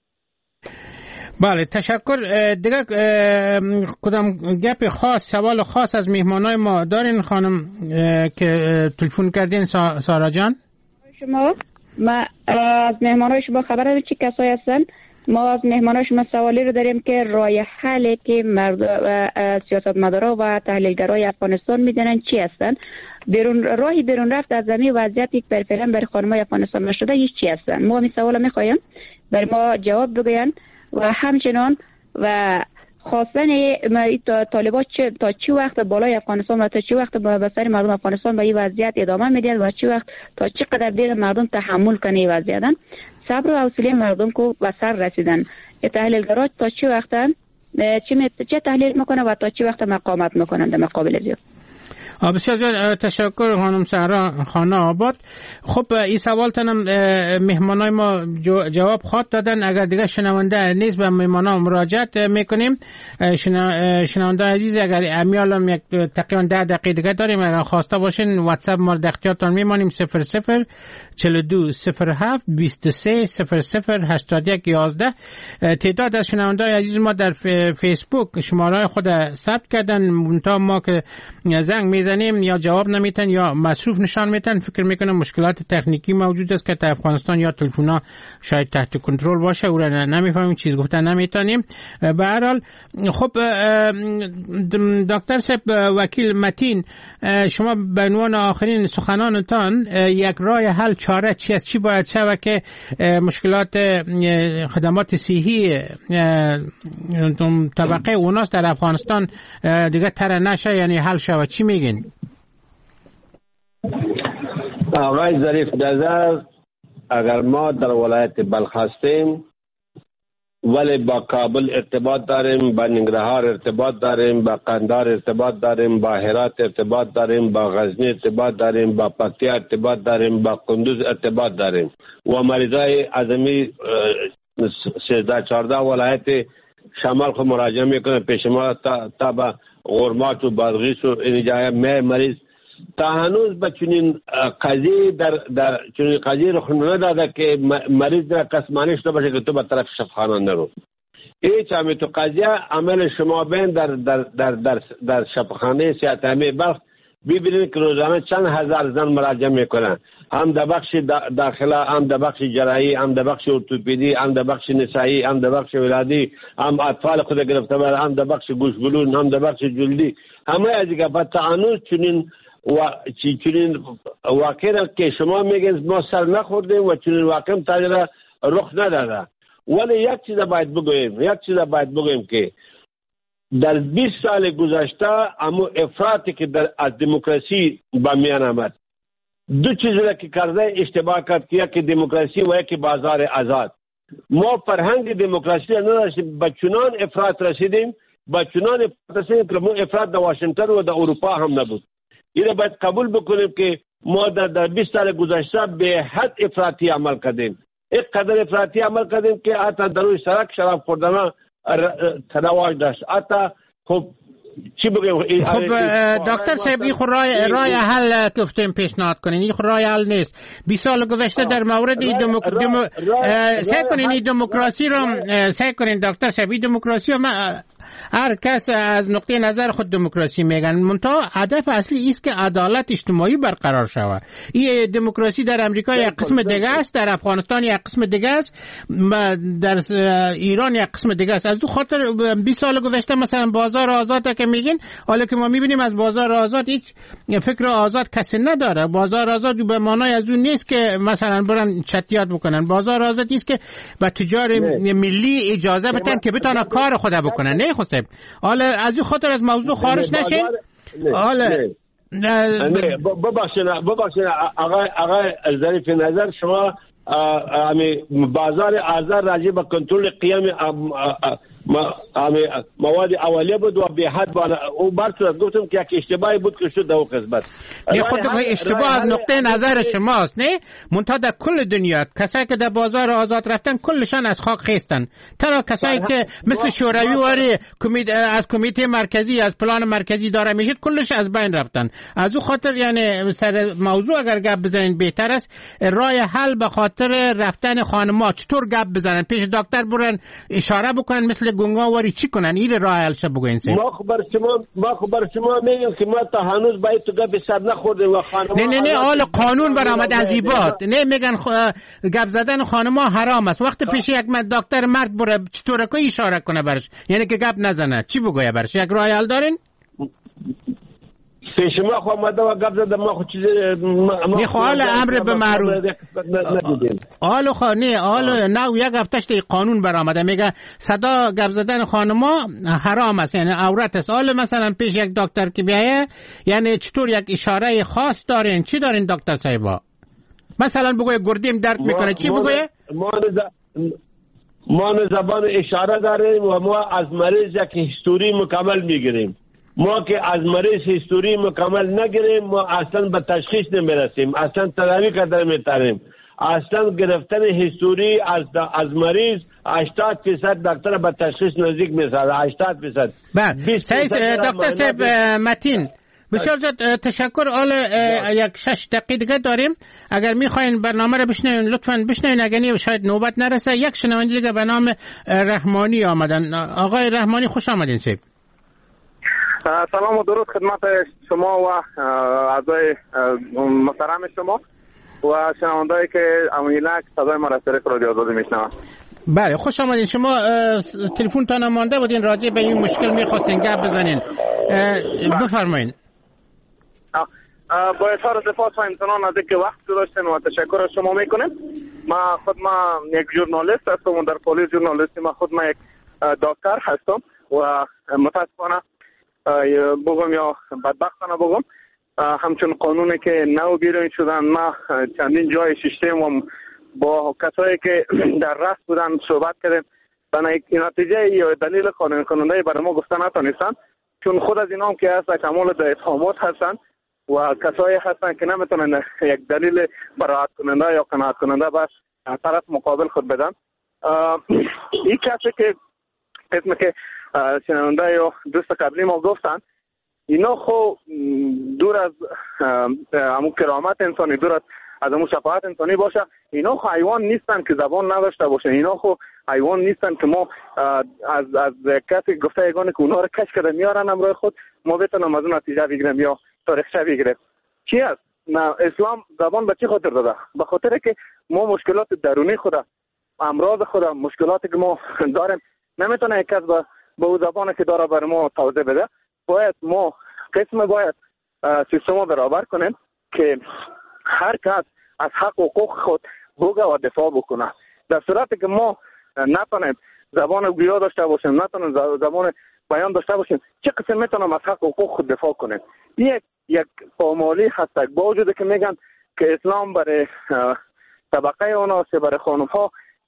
بله تشکر. دیگه کدام گپ خاص سوال خاص از مهمانای ما دارین خانم که تلفن کردین؟ سارا جان شما ما از مهمانای شما خبر دارید چه کسایی هستن؟ ما از مهمانای شما سوالی رو داریم که راه حلی که سیاستمدارا و تحلیلگرای افغانستان میدونن چی هستن؟ راهی بیرون رفت از زمین وضعیت یک پرفرن برای خانمای افغانستان نشده هیچ چی هستن؟ ما این سوالا میخوایم برای ما جواب بگوین و همچنان و خواستن طالبان تا چی وقت بالای افغانستان و تا چی وقت به سر مردم افغانستان به این وضعیت ادامه میدن و چی وقت تا چقدر دیر مردم تحمل کنه این وضعیت. صبر و حوصله مردم کو به سر رسیدن. تحلیلگرا تا چی وقت چه تحلیل میکنه و تا چی وقت مقاومت میکنن در مقابل زیاد؟ بسیار تشکر خانم سهرا خانه آباد. خب این سوال تنم مهمانای ما جواب خواد دادن. اگر دیگه شنونده نیست به مهمانا مراجعت میکنیم. شنونده عزیز اگر امیالم یک تقریبا 10 دقیقه دیگه داریم، اگر خواسته باشین واتساپ ما در اختیارتان میمانیم 00 42 07 23 00 81 11. تعداد از شنونده عزیز ما در فیسبوک شماره خود ثبت کردن، منتها ما که زنگ میزنیم یا جواب نمیتن یا مصروف نشان میتن. فکر میکنم مشکلات تکنیکی موجود است که در افغانستان یا تلفن‌ها شاید تحت کنترل باشه او را نمیفهمیم، چیز گفتن نمیتونیم. به هر حال خب دکتر صاحب وکیل متین، شما به عنوان آخرین سخنانتان یک راه حل چاره چی است؟ چی باید شود که مشکلات خدمات صحی طبقه اوناس در افغانستان دیگه تر نشه، یعنی حل شود؟ چی میگین؟ آقای ظریف نظر، اگر ما در ولایت بلخ هستیم ولی با کابل ارتباط داریم، با ننگرهار ارتباط داریم، با قندهار ارتباط داریم، با هرات ارتباط داریم، با غزنی ارتباط داریم، با پکتیا ارتباط داریم، با قندوز ارتباط داریم و مریضای عظمی 13-14 ولایت شمال خود مراجعه میکنه پیش ما تا به غرمات و بادغیس و این جای مریض تا هنوز به چنین قضیه در چنین قضیه رخ نداده که مریض را قسمانش نباشه که تو به طرف شفاخانه نرو. هیچ همین تو قضیه عمل شما بین در شفاخانه صحت عامه بلخ ببینید که روزانه چند هزار زن مراجعه میکنن، هم در بخش داخله، هم در بخش جراحی، هم در بخش ارتوپدی، هم در بخش نسایی، هم در بخش ولادی، هم اطفال خود گرفته بر، هم در بخش گوشگلون، هم در بخش جلدی، همه از دیگه تا هنوز چنین واقعا که شما میگید ما سر نخوردیم و چنین واقعا تاجر رخ نداده. ولی یک چیز باید بگویم که در 20 سال گذشته اما افراطی که از دموکراسی به میان آمد، دو چیز را که کرده اشتباه کرد که یکی دموکراسی و یکی بازار آزاد. ما فرهنگ دموکراسی را نداشتیم، به چنان افراط رسیدیم با چنان افراط که مو افراط در واشنگتن و در اروپا هم نبود. این باید قبول بکنیم که ما در 20 سال گذشته به حد افراطی عمل کردیم. یک قدر افراطی عمل کردیم که حتی در روی سرک شراب خوردن تنواج داشت. حتی خب چی بگم؟ خب دکتر صاحب این رای حل گفتیم پیشنهاد کنین، این رای حل نیست. 20 سال گذشته در مورد سعی کنین دموکراسی رو سعی کنین دکتر صاحب دموکراسی رو هر کس از نقطه نظر خود دموکراسی میگن، منتها هدف اصلی است که عدالت اجتماعی برقرار شود. این دموکراسی در امریکا یک قسم دیگه است، در افغانستان یک قسم دیگه است، در ایران یک قسم دیگه است. از دو خاطر 20 سال گذشته مثلا بازار آزاد که میگین، حالا که ما میبینیم از بازار آزاد هیچ فکر آزاد کسی نداره. بازار آزاد به معنای از اون نیست که مثلا برن چتیات بکنن. بازار آزاد است که به تجار ملی اجازه بدن که بتونن کار خود بکنن. نه خصوصا حالا از این خاطر از موضوع خارج نشین. حالا ببخشید آقای ظریف نظر، شما بازار آزاد راجع به کنترل قیام مواد اولیه بود و به حد او برصورت گفتم که یک اشتباهی بود که شد در اون قسمت. نه خود اشتباه از نقطه نظر شماست، نه منتها در کل دنیا کسایی که در بازار آزاد رفتن کلشان از خاک خیستن. ترا کسایی که مثل شوروی واری از کمیته مرکزی از پلان مرکزی داره میشد کلش از بین رفتن. از اون خاطر یعنی سر موضوع اگر گپ بزنین بهتر است. رای حل به خاطر رفتن خانم‌ها چطور گپ بزنن، پیش دکتر برن اشاره بکنن مثل گنگاواری چی کنن، این راه حل شه بگوین. ما خبر شما میگم که ما تا هنوز باید تو گپ سر نخوردیم و خانم‌ها نه حال قانون برآمد از ایبات. نه میگن گپ زدن خانم‌ها حرام است. وقتی پیش یک دکتر مرد بره چطور که اشاره کنه برش، یعنی که گپ نزنه، چی بگویه برش؟ یک راه حل دارین؟ شما خو ماده و گپ زدم ما خو چیز نه خال امر به معروف آلو خانه آلو نه یک هفتهشت قانون برآمده میگه صدا گپ زدن خانما حرام است، یعنی عورت است. حالا مثلا پیش یک دکتر که بیایه یعنی چطور یک اشاره خاص دارین؟ چی دارین دکتر صاحبا؟ مثلا بگوی گردیم درد میکنه چی بگوی؟ ما زبان اشاره داریم و ما از مریض یک هیستوری مکمل میگیریم. ما که از مریض هیستوری مکمل نگیریم ما اصلا به تشخیص نمیرسیم، اصلا تداوی کردن میتاریم. اصلا گرفتن هیستوری از مریض 80% دکتر به تشخیص نزدیک میشه. 80%. بله دکتر صاحب متین بسیار تشکر. حالا یک 6 دقیقه دیگه داریم. اگر میخواین برنامه رو بشنوین لطفاً بشنوین، اگر شاید نوبت نرسه. یک شنونده دیگه به نام رحمانی آمدن. آقای رحمانی خوش آمدین. سلام و درود خدمت شما و اعضای محترم شما و شنوندهایی که امینک صدای ما را از طریق رادیو آزادی میشنوند. بله خوش آمدین. شما تلفنتان مانده بودین راجع به این مشکل میخواستین گپ بزنین، بفرمایید. با اظهار سپاس و امتنان از اینکه وقت گذاشتین و تشکر از شما میکنیم. ما یک ژورنالیست هستم و در پلیس ژورنالیستی ما خود یک دکتر هستم و متاسفانه بگم یا بدبختانه بگم همچون قانونی که نو بیرون شدن ما چندین جای ششتیم و با کسایی که در رأس بودن صحبت کردیم و نتیجه یا دلیل قانون کننده برای ما گفتن نتونستن، چون خود از اینا هم که هست کمال در اتهامات هستن و کسایی هستن که نمیتونن یک دلیل براعت کننده یا قناعت کننده بس طرف مقابل خود بدن. این کسی که اسم که شنونده یا دوست قبلی ما گفتن اینا خو دور از همون کرامت انسانی، دور از همون شفاعت انسانی باشه. اینا خو حیوان نیستن که زبان نداشته باشه. اینا خو حیوان نیستن که ما از کسی گفته یگانه که اونا رو کش کرده میارن همراه خود ما بتونم از اون نتیجه بگیرم یا تاریخچه بگیرم. چی است؟ نه اسلام زبان به چی خاطر داده؟ به خاطر که ما مشکلات درونی خود، امراض خود، مشکلاتی که ما داریم نمیتونه یک کس به اون زبانی که داره بر ما توضیح بده. باید ما باید سیستم برابر کنیم که هر کس از حق و حقوق خود بگه و دفاع بکنه. در صورتی که ما نتونیم زبان گویا داشته باشیم، نتونیم زبان بیان داشته باشیم، چه قسم میتونم از حق و حقوق خود دفاع کنیم؟ یک پامالی هست با وجود که میگن که اسلام برای طبقه اوناست، برای خانم ها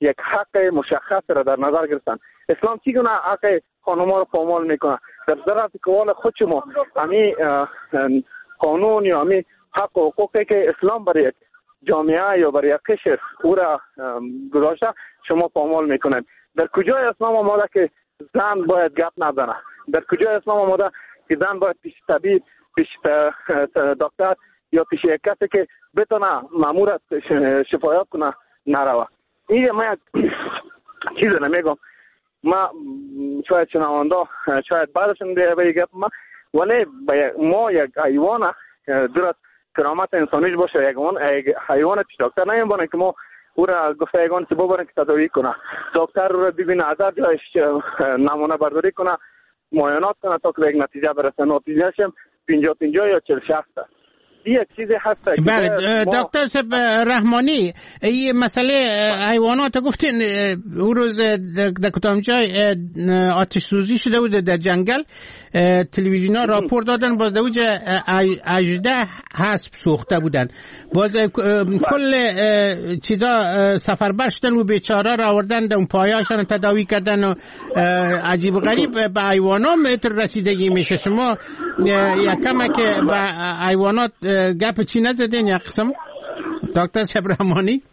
یک حق مشخص را در نظر گرفتن. اسلام چگونه حق خانم‌ها را پامال میکنه؟ در صورت که وال خود شما همین قانون یا همین حق و حقوقی که اسلام برای یک جامعه یا برای یک قشر او را گذاشته شما پامال میکنید. در کجای اسلام آمده که زن باید گپ نزنه؟ در کجای اسلام آمده که زن باید پیش طبیب، پیش دکتر یا پیش یک کسی که بتونه مامور شفایت کنه نروه؟ این من یک چیز نمیگم، ما شاید شنونده شاید بعدشون بگم ولی ما یک حیوان درست کرامت انسانیش باشه، یک حیوان پیش دکتر نمیبونه که ما او را گفته حیوان چه ببرن که تداوی کنه، دکتر رو ببینه از جایش نمونه برداری کنه، معاینات کنه تا که به یک نتیجه برسه. نتیجهش 50-50 یا 40-60. یک چیزی هست. بله دکتر صاحب رحمانی، این مسئله حیوانات گفتین اون روز در کدام جای آتش سوزی شده بود در جنگل، تلویزیونا راپور دادن باز در وجه 18 اسب سوخته بودن، باز کل چیزا سفربر شدن و بیچاره را آوردن در اون پایه‌هاشون تداوی کردن و عجیب و غریب به حیوانات متر رسیدگی میشه. شما یکم که به حیوانات گپ چی نزدین یک قسم دکتر صاحب رحمانی؟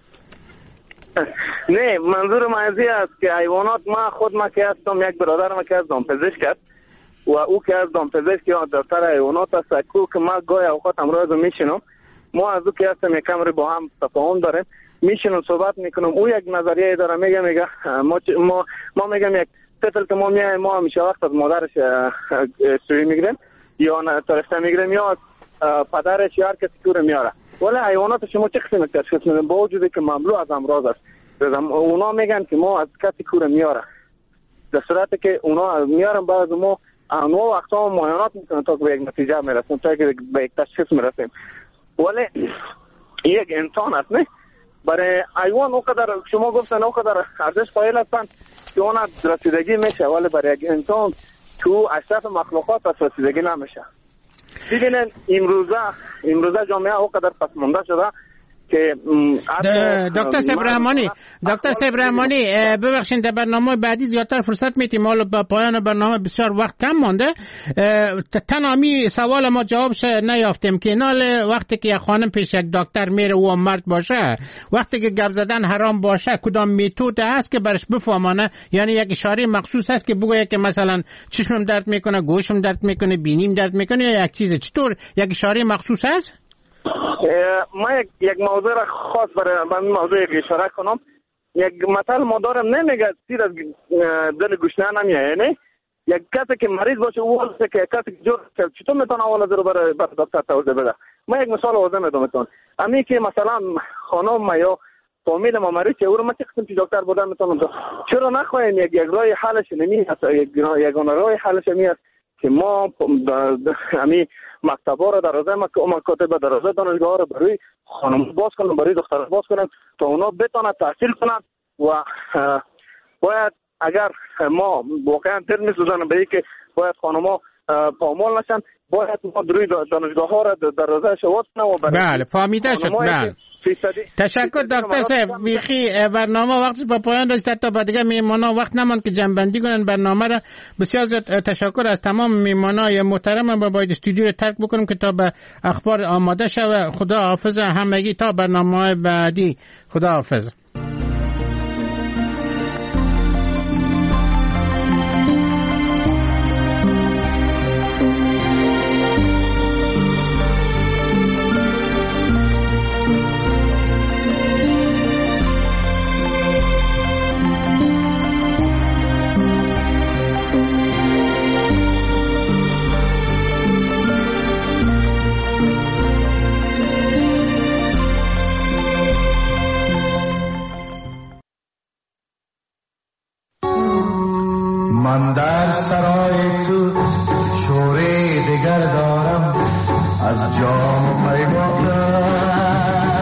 نه، منظور من ازی است که حیوانات ما که هستم، یک برادر ما که از دامپزشک است و او که از دامپزشک یا دکتر حیوانات است که ما گاهی اوقات امروز میشینم، ما از او که هستم یکم رو با هم تفاهم داریم، میشینم صحبت میکنم، او یک نظریه داره میگه ما میگم یک طفل که ما همیشه وقت از مادرش سوی میگیریم یا ترشته میگیریم یا پدرش یا هر کسی کور میاره، ولی حیوانات شما چه قسم تشخیص میدن با وجودی که مملو از امراض است؟ اونا میگن که ما از کسی کور میاره، در صورتی که اونا میارن بعد ما انواع وقتا معاینات میکنن تا که به یک نتیجه میرسیم، تا که به یک تشخیص میرسیم. ولی یک انسان است نه، برای حیوان اونقدر شما گفتن اونقدر ارزش قائل هستن که اون رسیدگی میشه، ولی برای یک انسان تو اشرف مخلوقات از رسیدگی نمیشه. ببینن امروزه جامعه اونقدر پسمانده شده که دکتر صاحب رحمانی ببخشید در برنامه بعدی زیادتر فرصت میتیم، حالا با پایان برنامه بسیار وقت کم مانده، تنامی سوال ما جوابش نیافتیم که نال وقتی که یک خانم پیش یک دکتر میره و مرد باشه، وقتی که گپ زدن حرام باشه، کدام میتود هست که برش بفهمانه؟ یعنی یک اشاره مخصوص هست که بگه که مثلا چشمم درد میکنه، گوشم درد میکنه، بینیم درد میکنه، یا یک چیز چطور یک اشاره مخصوص هست؟ ما یک موضوع را خاص برای این موضوع اشاره کنم. یک مثل ما دارم، نمیگه سیر از دل گوشنه نمیه، یعنی یک کسی که مریض باشه او واسه که کسی که جور چطور میتونه اول از رو برای دکتر توضیح بده؟ ما یک مثال واضح میدم بهتون. امی که مثلا خانم یا فامیل ما مریض او رو ما چه قسم دکتر بودن میتونم چرا نخواهیم یک راه حلش نمیهست، یک راه حلش نمیهست که ما همین مکتب‌ها را درازه مکاتب درازه دانشگاه‌ها را برای خانم باز کنن، برای دختران باز کنن تا اونا بتونن تحصیل کنن و باید اگر ما واقعا دل می‌سوزانیم به اینکه باید خانم‌ها پامال نشن، باید ما روی دانشگاه‌ها را درازه شواز کنیم و بله فهمیده شد. بله تشکر دکتر صاحب، بیخی برنامه وقتش با پایان رسید، تا بعد دیگه میهمانا وقت نماند که جنبندی کنن برنامه را. بسیار تشکر از تمام میهمانای محترم. با باید استودیو رو ترک بکنم که تا به اخبار آماده شود. خدا حافظ همگی تا برنامه بعدی. خدا حافظ. من در سرای تو شوری دگر دارم، از جام پیمانم